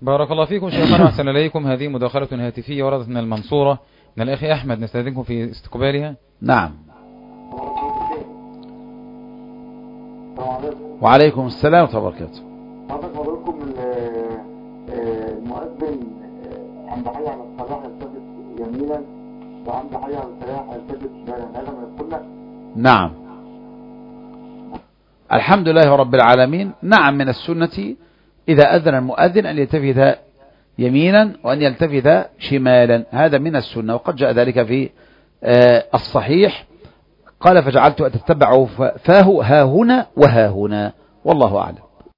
بارك الله فيكم شيخنا، أحسن إليكم. هذه مداخلة هاتفية وردت من المنصورة من الأخ أحمد، نستأذنكم في استقبالها. نعم. وعليكم السلام ورحمة الله وبركاته. حضرتك حضراتكم المؤذن عند حي على الصلاح يلتفت يمينا وعند حي على الفلاح يلتفت شمالا، هذا من السنة؟ نعم الحمد لله رب العالمين. نعم من السنة إذا أذن المؤذن أن يلتفت يمينا وأن يلتفت شمالا، هذا من السنة، وقد جاء ذلك في الصحيح. قال فجعلت أتتبع فاه ها هنا وها هنا، والله أعلم.